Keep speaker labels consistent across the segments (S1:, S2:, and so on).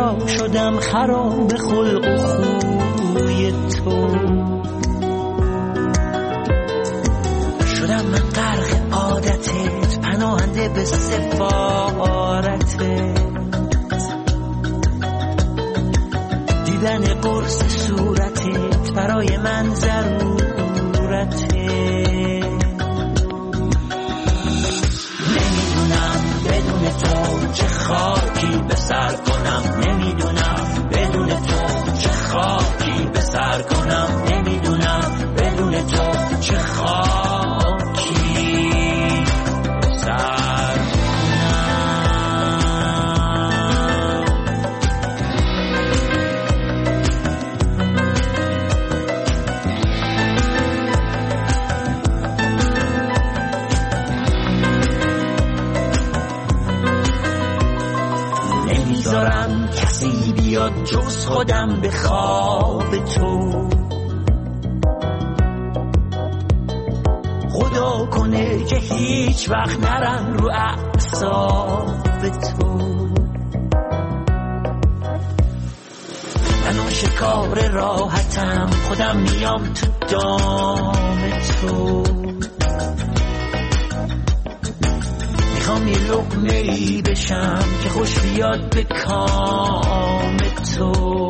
S1: چرا شدم خراب خلق و خوی تو، شدم من غرق عادتت، پناهنده به سفارتت، دیدن قرص صورتت برای من ضرورته. نمیدونم بدون تو چه خاکی به سر کنم، نمیدونم بدون تو چه خاکی به سر کنم، نمیدونم بدون تو چه خاکی به سر کنم. نمیذارم کسی بیاد جز خودم به خواب تو، خدا کنه که هیچ وقت نرم رو اعصاب تو. من آشکار راحتم، خودم میام تو دام تو، میخوام یه لقمه‌ای بشم که خوش بیاد به کام تو.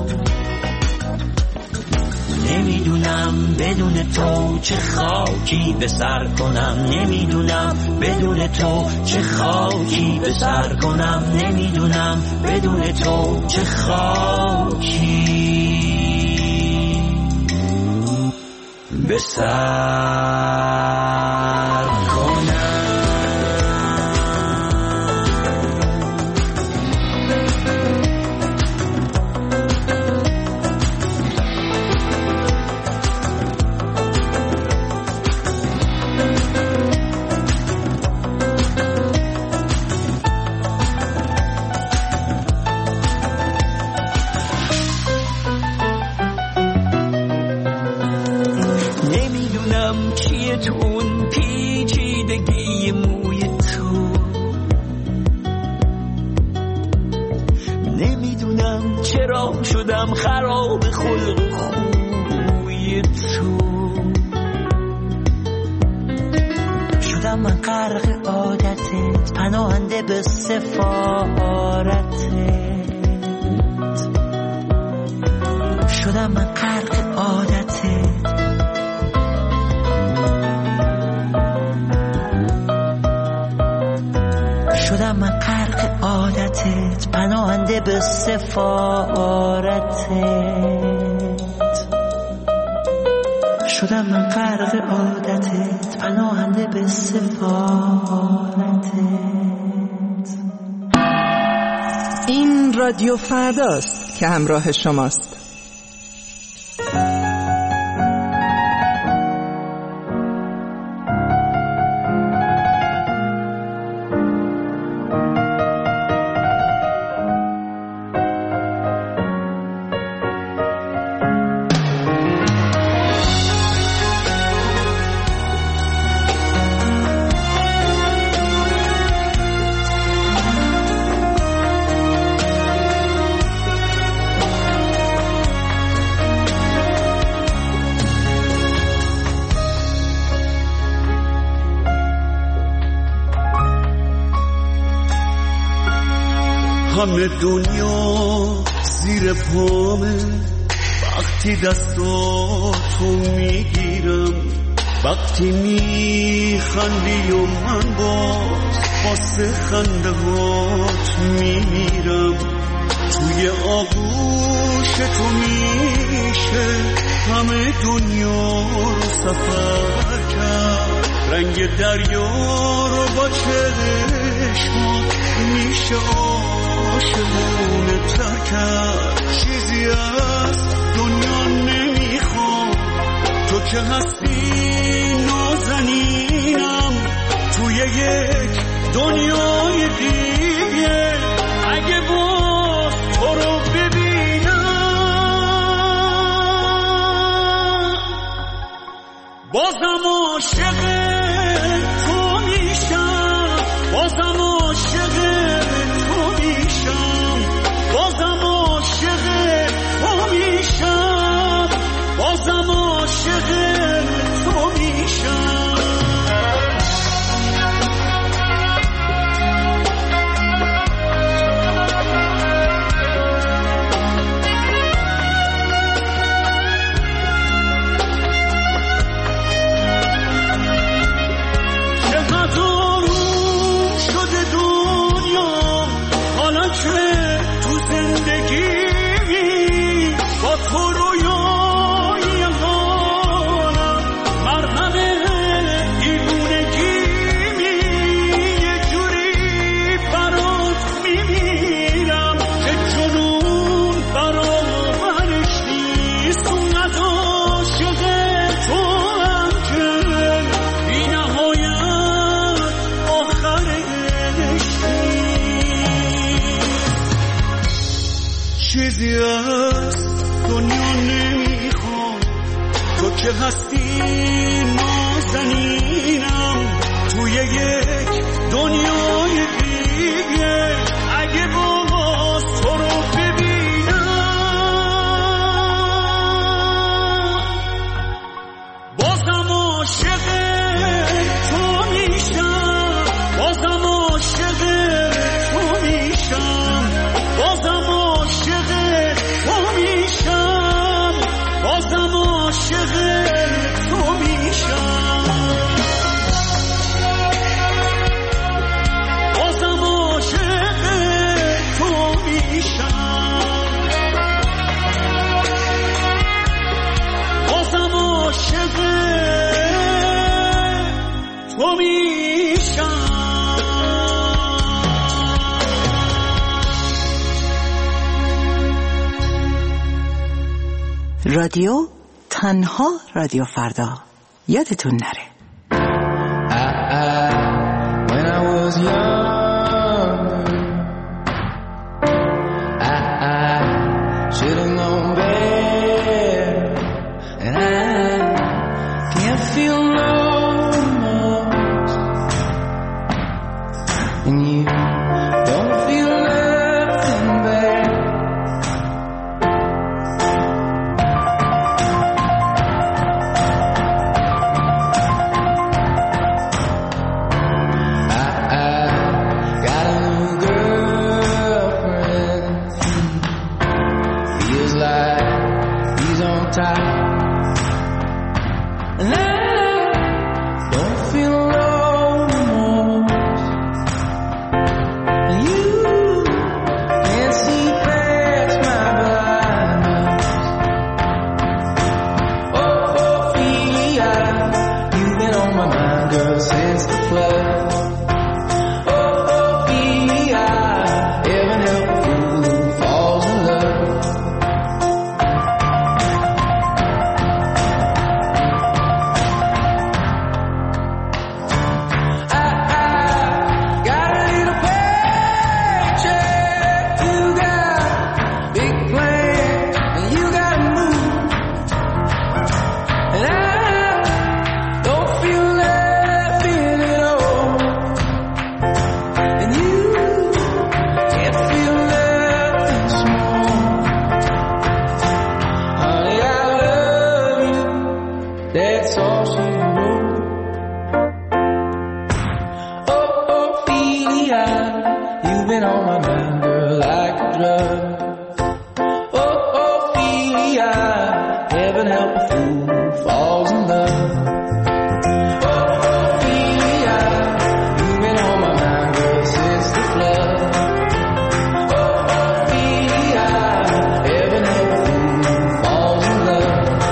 S1: نمیدونم بدون تو چه خاکی به سر کنم، نمیدونم بدون تو چه خاکی به سر کنم، نمیدونم بدون تو چه خاکی به سر کنم. چون پیچیدگی موی تو، نمیدونم چرا شدم خراب خلق خوی تو، شدم من غرق عادتت، پناهنده به سفارتت، شدم من غرق عادتت، شدم من غرق عادتت، پناهنده به سفارتت، شدم من غرق عادتت، پناهنده به سفارتت.
S2: این رادیو فرداست که همراه شماست.
S3: همه دنیا زیر پامه، وقتی دستاتو میگیرم، وقتی میخندی و من واسه خنده هات میمیرم، توی آغوش تو میشه همه دنیا رو سفر کرد، رنگ دریا رو با چشمات میشه عاشقونه تر کرد. چیزی از دنیا نمیخوام، تو که هستی نازنینم، توی یک دنیای دیگه اگه باز تو رو ببینم، بازم عاشق تو میشم، بازم عاشق تو میشم، بازم چیزی از دنیا نمیخوام، تو که هستی نازنینم توی یک دنیای دیگه. اگه باز تو رو ببینم بازم عاشق تو میشم، بازم عاشق تو میشم، بازم عاشق تو میشم، بازم عاشق تو میشم، بازم عاشق تو میشم، بازم عاشق تو میشم.
S2: رادیو تنها رادیو فردا یادتون نره.
S4: When I was young, I should have known better, and I can't feel no remorse, and you don't feel nothing bad. Got a new girlfriend, feels like he's on top, and I don't feel no remorse. You can't see past my blindness. Oh, Ophelia, you've been on my mind, girl, since the flood. That's all she wrote. Oh, Ophelia, you've been on my mind, girl, like a drug. Oh, Ophelia, heaven help a fool who falls in love. Oh, Ophelia, you've been on my mind, girl, since the flood. Oh, Ophelia, heaven help a fool who falls in love.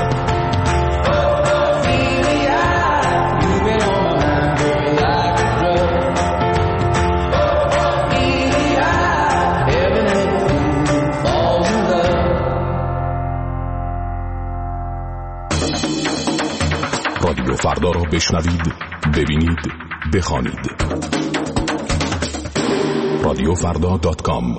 S5: رادیو فردا را بشنوید، ببینید، بخوانید. radiofrda.com.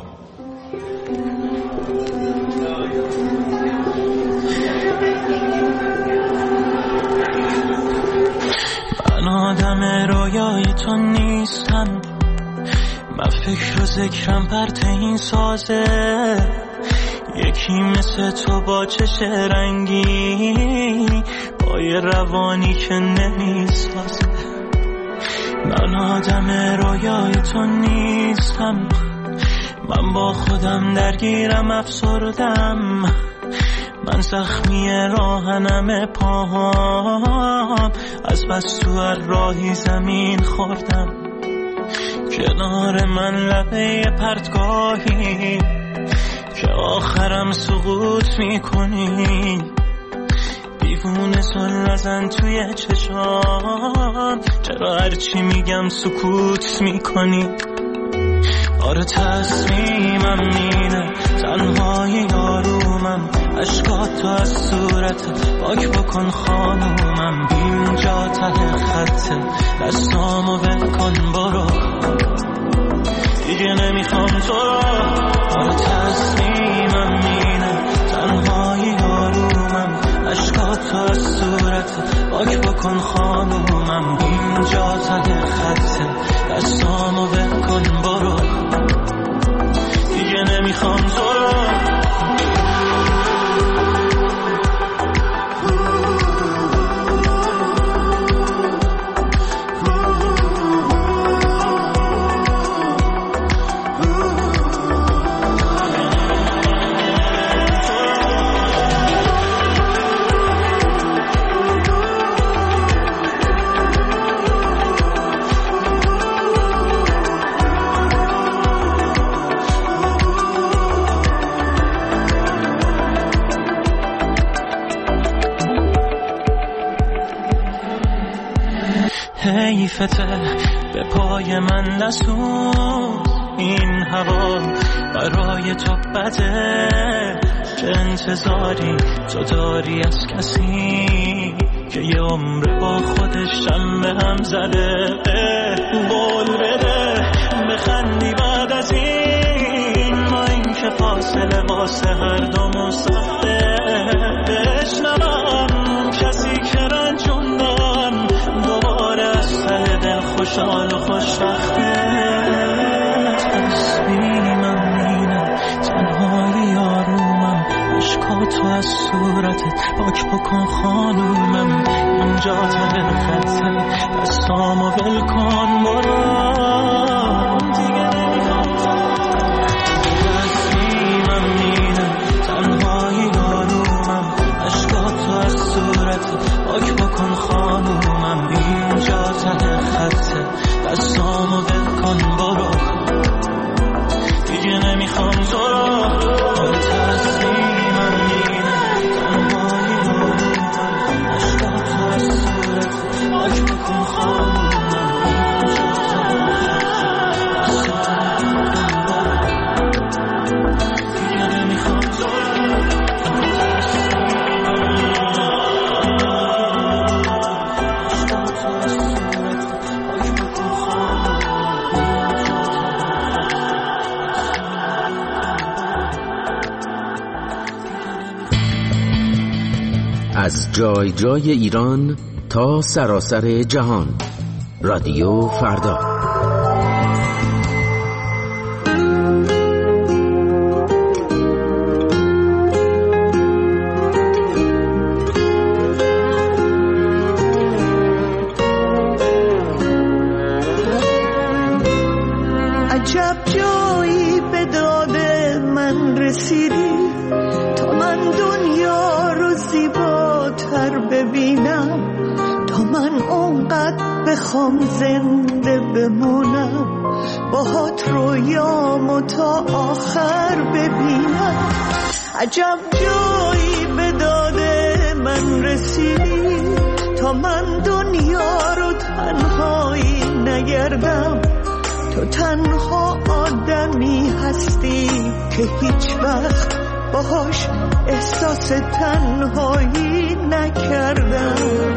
S1: من آدم رویای تو نیستم، من فکر و ذکرم پرت این سازه، یکی مثل تو با چش رنگی، با یه روانی که نمیسازه. من آدم رویای تو نیستم، من با خودم درگیرم، افسردم، من زخمی راهنم پاهام، از بس تو هر راهی زمین خوردم. کنار من لبه پرتگاهی که آخرم سقوط میکنی، دیوونه سل نزن توی چشام، چرا هرچی میگم سکوت میکنی؟ آره تصمیمم اینه، تنهای آرومم، اشکاتو از صورت پاک بکن خانومم، اینجا ته خطه، دستامو ول کن برو، دیگه نمیخوام تو رو. آره تصمیمم اینه، بکن خانومم اینجا ته خطه دستامو ول کن برو دیگه نمیخوام تو رو حیفته به پای من نسون این هوا برای تو بده چه انتظاری تو داری از کسی که یه عمر با خودش هم به هم زده قول بده بخندی بعد از این ما این که فاصله واسه هر دومون سخته بشنوم کسی که رنجوندم دوباره از ته دل خوشحال و خوشبخته تصمیمم اینه تنهایی آرومم عشقاتو از صورتت پاک بکن خانومم اینجا ته خطه دستامو ول کن برو دیگه نمیخوام تصمیمم اینه تنهایی آرومم عشقاتو از صورتت پاک بکن خانومم اینجا ته خطه دستامو ول کن برو دیگه نمیخوام تو رو تصمیمم اینه تنهایی آرومم عشقاتو از صورتت پاک بکن خانومم اینجا ته خطه دیگه نمیخوام تو رو
S6: از جای جای ایران تا سراسر جهان رادیو فردا.
S7: عجب جایی به داد من رسیدی تا من دنیا رو زیباتر ببینم تا من اونقدر بخوام زنده بمونم باهات رویامو تا آخر ببینم. عجب جایی به داد من رسیدی تا من دنیا رو تنهایی نگردم تو تنها آدمی هستی که هیچ وقت باهاش احساس تنهایی نکردم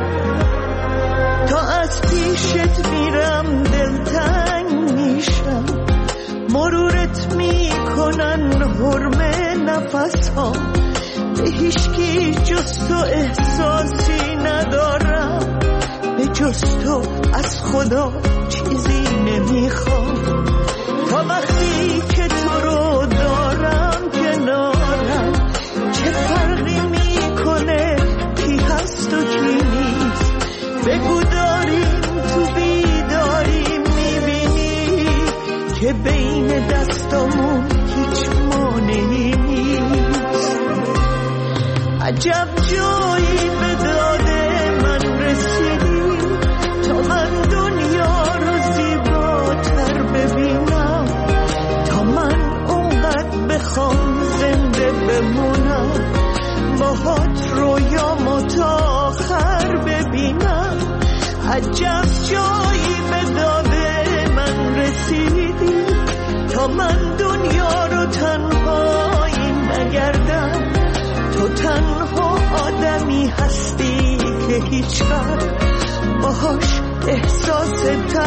S7: تا از پیشت میرم دلتنگ میشم مرورت میکنن حرم نفسها به هیچکی جز تو احساسی ندارم به جز تو از خدا چیزی نمیخوام تا وقتی که تو رو دارم کنارم چه فرقی میکنه کی هست و کی نیست بگو داریم تو بیداری میبینی که بین دستامون هیچ مانعی نیست. عجب جایی به داد من رسیدی تا من دنیا رو زیباتر ببینم تا من اونقدر بخوام زنده بمونم باهات رویامو تا آخر ببینم. عجب جایی به داد من رسیدی تا من دنیا رو تنهایی نگردم تو تنها آدمی هستی که هیچ وقت باهاش احساس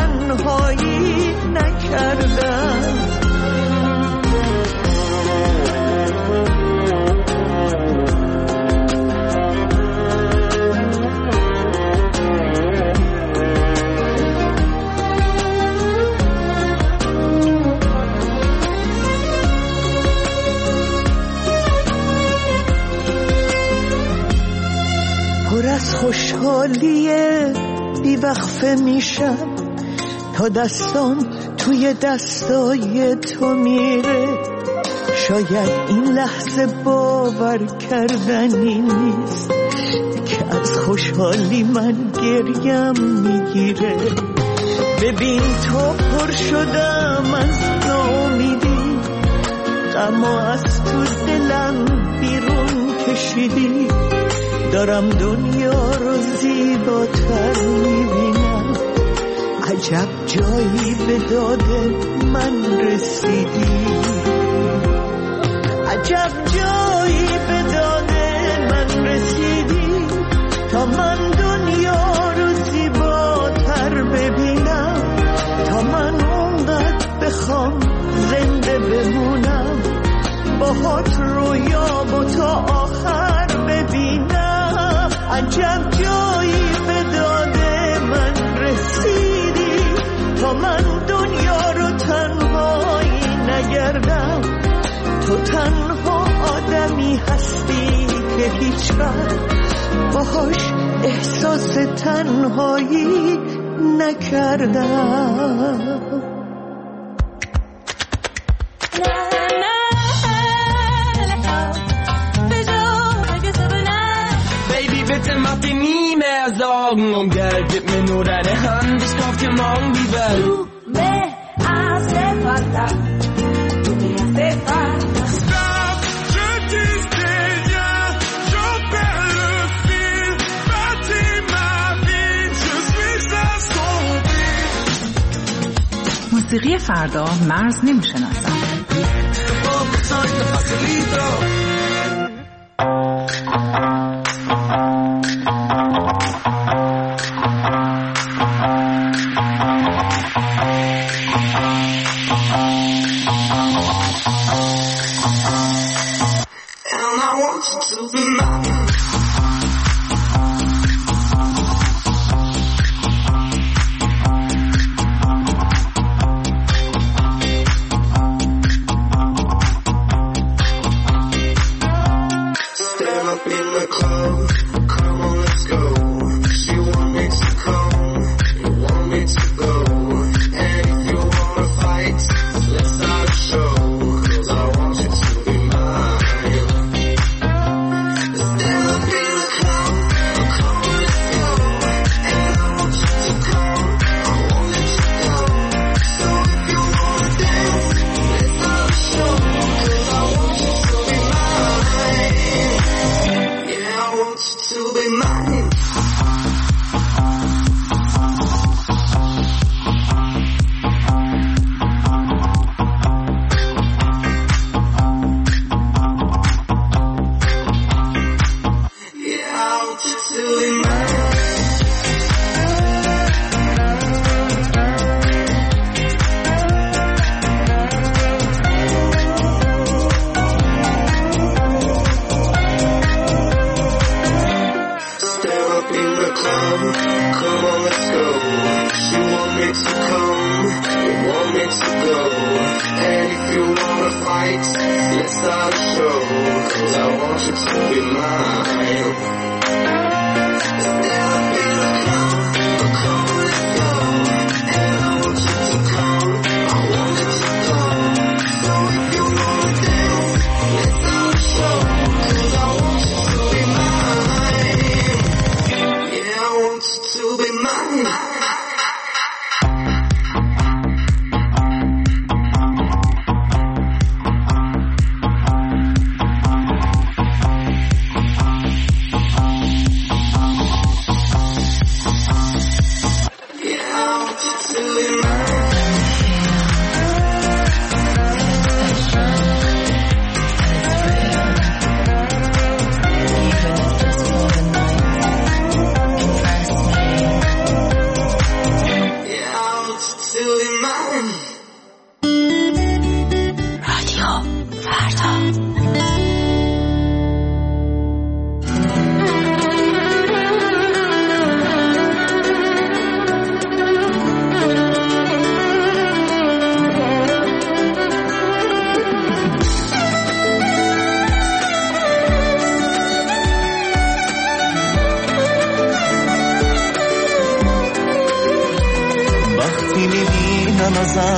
S7: تنهایی نکردم. خوشحالیه بیوقفه میشم تا دستام توی دستای تو میره. شاید این لحظه باور کردنی نیست که از خوشحالی من گریم میگیره. ببین تو پر شدم از ناامیدی، غم از تو دلم بیرون کشیدی. دارم دنیا رو زیباتر میبینم، عجب جایی به داد من رسیدی. عجب جایی به داد من رسیدی تا من دنیا رو زیباتر ببینم. تا من اونقدر بخوام زنده بمونم، باهات رویامو تا آخر ببینم. عجب جایی به داد من رسیدی تا من دنیا رو تنهایی نگردم. تو تنها آدمی هستی که هیچ وقت باهاش احساس تنهایی نکردم.
S4: Bitte mach dir nie mehr Sorgen um Geld, gib mir nur deine Hand, ich kauf dir morgen die Welt.
S8: Du me hace falta, du me hace falta.
S3: Stop, je disais rien, j'en perds le fil. Bâtis ma vie, je suis assombri.
S2: موسیقی فردا مرز نمیشناسد.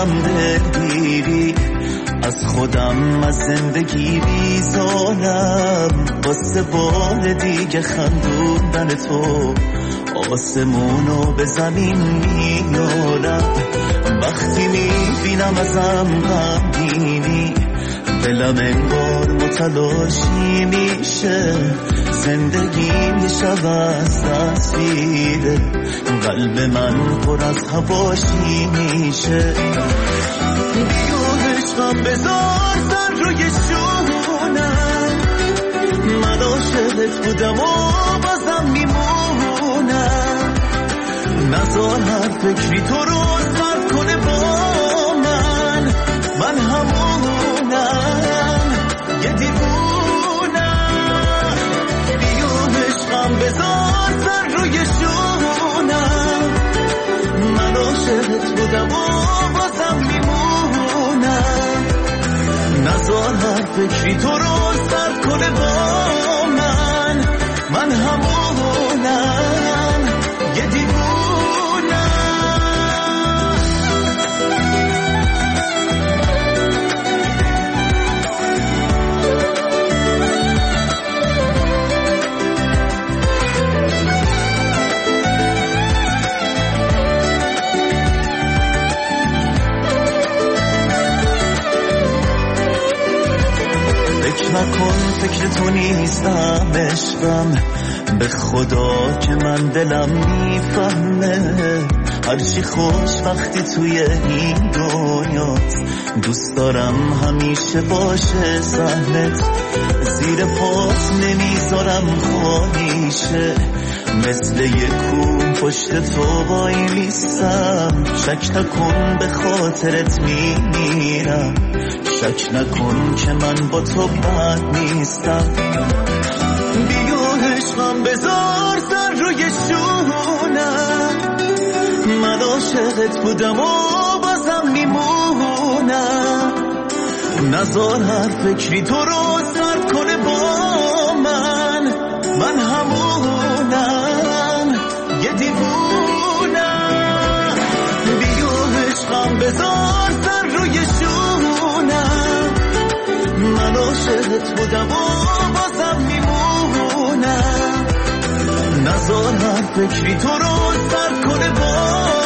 S9: ازم دلگیری، از خودم از زندگی بیزارم، واسه بار دیگه خندوندن تو آسمونو به زمین میارم. وقتی میبینم ازم غمگینی، دلم انگار متلاشی میشه، زندگیم یه شب از تصویره، قلب من پر از هواشی میشه. بیو عشقم بذار سر روی شونم، من عاشقت بودم و بازم میمونم، نذار هر فکری تو رو سرد کنه با من، من همونم یه دیوونم. بیو عشقم بذار سر روی شونم، من عاشقت بودم و بازم میمونم، نذار هر فکری تو رو سرد کنه با من، من همونم یه دیوونم. نکن فکر تو نیستم عشقم، به خدا که من دلم میفهمه، هرچی خوش وقتی توی این دنیاست، دوست دارم همیشه باشه سهمت، زیر پاس نمیذارم خواهیشه، مثل یک کوه پشت تو وای میستم، شک نکن به خاطرت میمیرم، شک نکن که من با تو بد نیستم. بیو عشقم بذار سر روی شونم، من عاشقت بودم و بازم میمونم، نذار هر فکری تو رو سرد کنه با من، من همونم یه دیوونم. بیو عشقم بذار سر روی شونم، من عاشقت بودم و بازم میمونم، نذار هر فکری تو رو سرد کنه با